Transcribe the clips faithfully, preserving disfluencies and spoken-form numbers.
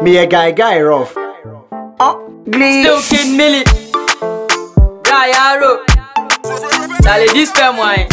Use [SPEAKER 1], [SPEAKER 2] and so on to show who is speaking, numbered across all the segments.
[SPEAKER 1] Me a guy guy rough. Oh, please.
[SPEAKER 2] Still Kid Millie. Brian Charlie, this time wine.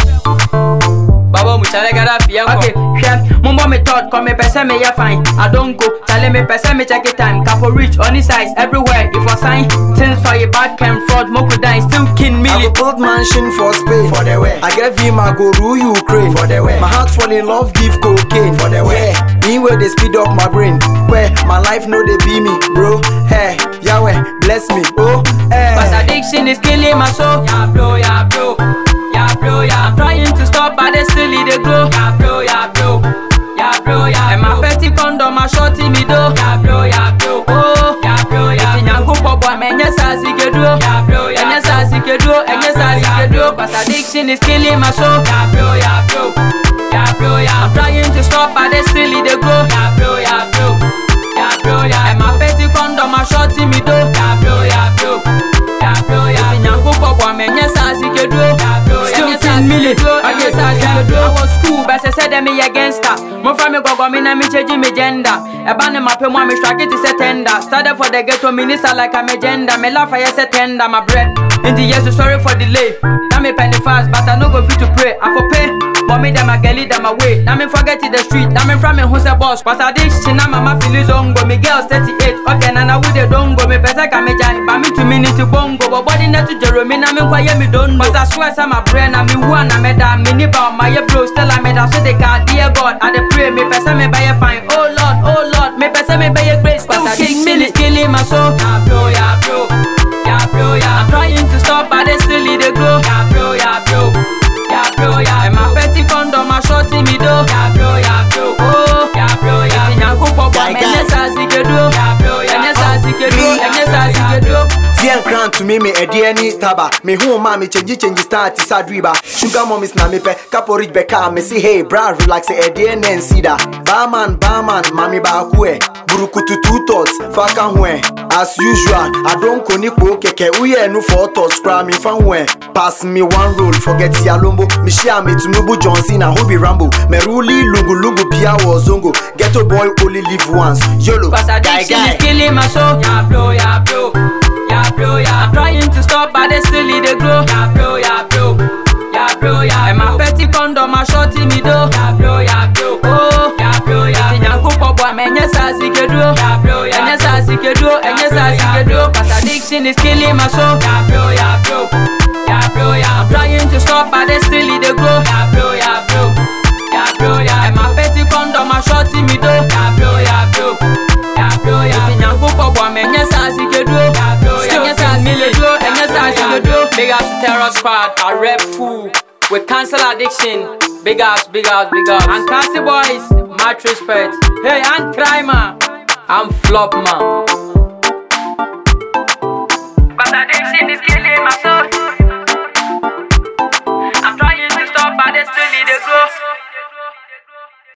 [SPEAKER 2] Baba Muchale gotta feel. Okay, chef, Mumbo me thought, come me person me ya fine. I don't go, Charlie me person me check it time. Capo reach, on his size, everywhere. If I sign, things for your back can fraud, Moko die, still King Millie.
[SPEAKER 1] I go build mansion for Spain, for the way. I get him, I go rule Ukraine, for the way. My heart fall in love, give cocaine, for the way. Me where they speed up my brain, where my life know they be me, bro. Hey, Yahweh, bless me, oh, hey.
[SPEAKER 2] Cause addiction is killing my soul. Yeah, bro, yeah, bro. Yeah, bro, yeah. I'm trying to stop, but they still they grow. Yeah, bro, yeah, bro. Yeah, bro, yeah. And my petty condom, my shorty me do. Yeah, bro, yeah, bro. Oh, yeah, bro, yeah. It's in your boy, man, yes, I see you do. Yeah, bro, yeah. And yes, I see you do. And yes, I see you do. Cause addiction is killing my soul. Yeah, bro, yeah, bro. Yeah, bro, yeah. I'm trying to stop, but they still they grow. Yeah, bro, yeah, bro. Yeah, bro, yeah. And my petty condom, my shorty me do. Yeah, bro, yeah, bro. Yeah, bro, yeah. It's in your boy, man, yes, I see you do. Yeah, bro, yeah. Millie, I guess I was school, but I said that me against her. My family go go me na me change me gender. A band my pay me strike it is a tender. Started for the ghetto minister like I'm a gender. Me laugh I say tender my bread. In the years sorry for delay. Now me penny fast, but I no go fit to pray. I for pay. Mommy them a girlie them away. Now me forget it the street. Now me from me who's a boss. Cause I did she na mama feel is on go. Me girls thirty-eight. Okay, now we they don't go. Me pesa ka me jani. But me two minutes to bongo. But body net to Jerome. Now me quiet me don't know. Cause I swear some my brain. Now me one I made that mini bound my bro. Still I made that so they can't dear God. I dey pray me pesa me buy a fine. Oh Lord, oh Lord. Me pesa me buy a grace. Cause I think me is killing my soul. Yeah bro, yeah bro. Yeah bro, yeah. I'm trying to stop but they still they grow. Yeah bro, yeah bro. Yeah bro, yeah. And my petty condom, my shorty me do. Yeah bro, yeah bro. Oh, yeah bro, yeah. It's in your cup of my yes I see you do. Yeah bro, yeah. And yes I see you do. And yes I see you do.
[SPEAKER 1] Tian crown to me me a D N A taba. Me home ma me change change start is adriba. Sugar mom is na me pe. Capo rich beka me say hey bra relax a D N A and see that. Barman barman mami ba kue. Burukutu two thoughts faka hwe. As usual I don't koniko keke uye no four thoughts cry me fan hwe. Pass me one roll forget yalombo. Me share me to Nubu John Cena who be Rambo. Me ruli lugu lugu pia wazongo. Ghetto boy only live once. Yolo guy guy.
[SPEAKER 2] Killing my soul. Yeah bro, yeah bro. Yeah bro, yeah. I'm trying to stop but they still they grow. Yeah bro, yeah bro. Yeah bro, yeah. And my petty condom, my shorty me do. Yeah bro, yeah bro. Oh, yeah bro, yeah. It's in your cup boy, man, yes I see you do. Yeah bro, yeah. And yes I see you do. And yes I see you do. Cause addiction is killing my soul. Yeah bro, yeah bro. Yeah bro, yeah. I'm trying to stop but they still they grow. Yeah bro, yeah bro. Yeah bro, yeah. And my petty condom, my shorty me do. Yeah bro, yeah bro. Yeah bro, yeah. It's in your cup boy, man, yes I see you do. Yeah bro, yeah. Yes I see you do. And yes I see you do. Big ups to Terror Squad, I rep fool. We cancel addiction. Big ups, big ups, big ups. And Cassie boys, much respect. Hey, I'm Primer. I'm Flop man.